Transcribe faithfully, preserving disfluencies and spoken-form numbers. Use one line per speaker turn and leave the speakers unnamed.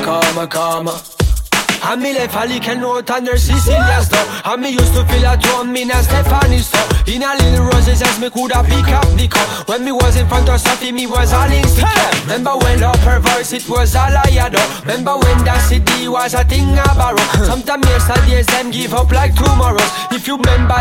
karma, karma. And me left a lick and note under Sicilian stuff. And me used to feel at home in a Stefani's stuff. In a little roses as me coulda pick up the cup. When me was in front of Sophie, me was all insecure. Remember when love her voice, it was all I had up. Remember when that C D was a thing I borrow. Sometimes yesterdays them give up like tomorrows. If you remember